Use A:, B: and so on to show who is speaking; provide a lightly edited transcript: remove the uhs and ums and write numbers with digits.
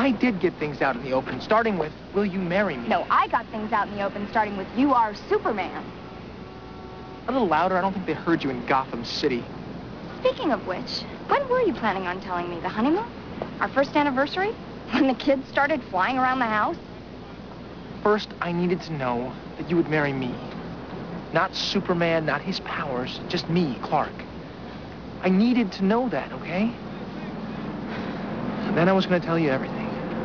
A: I did get things out in the open, starting with, will you marry me?
B: No, I got things out in the open, starting with, you are Superman.
A: A little louder, I don't think they heard you in Gotham City.
B: Speaking of which, when were you planning on telling me? The honeymoon? Our first anniversary? When the kids started flying around the house?
A: First, I needed to know that you would marry me. Not Superman, not his powers, just me, Clark. I needed to know that, okay? Then I was going to tell you everything.